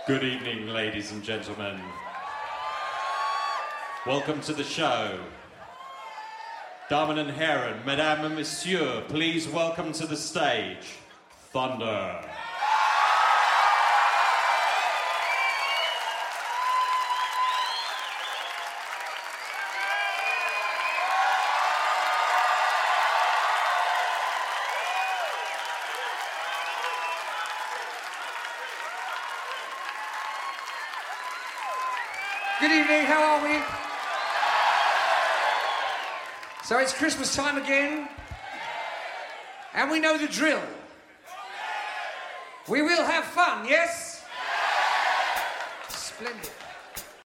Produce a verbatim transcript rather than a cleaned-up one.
Good evening, ladies and gentlemen. Welcome to the show. Damen and Herren, Mesdames and Messieurs, please welcome to the stage, Thunder. Good evening, how are we? So it's Christmas time again, and we know the drill. We will have fun, yes? Splendid.